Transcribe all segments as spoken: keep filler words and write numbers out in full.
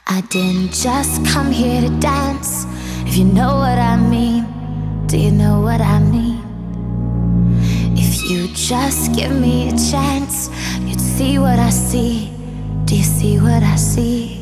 I didn't just come here to dance. If you know what I mean, do you know what I mean? If you just give me a chance, you'd see what I see. Do you see what I see?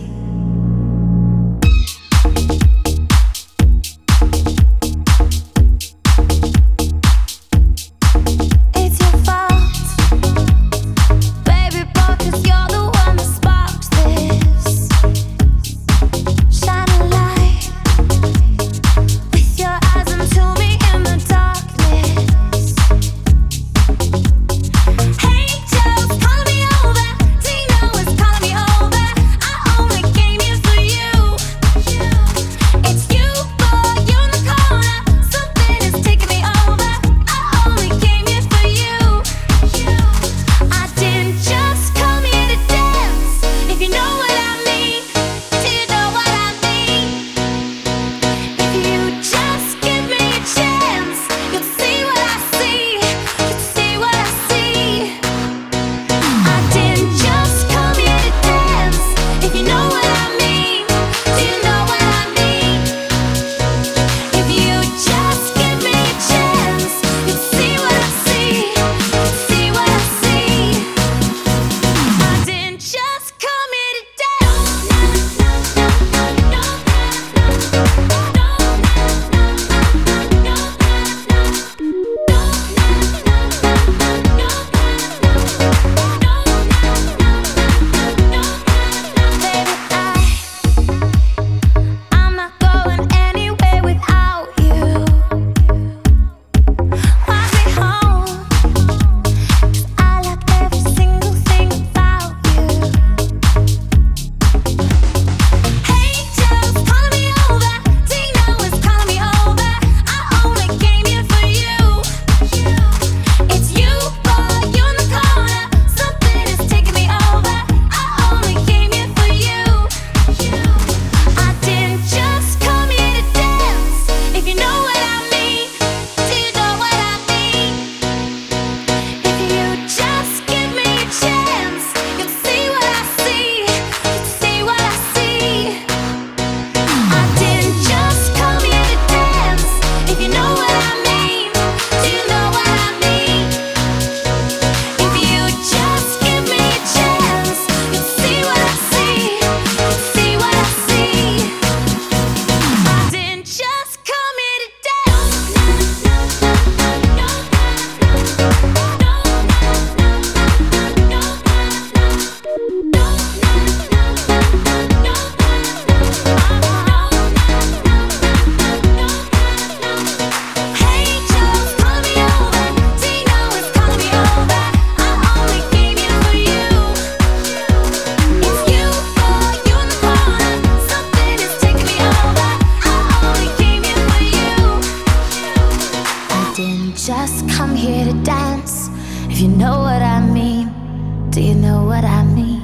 Just come here to dance. If you know what I mean, do you know what I mean?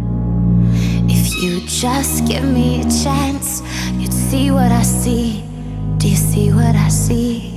If you just give me a chance, you'd see what I see. Do you see what I see?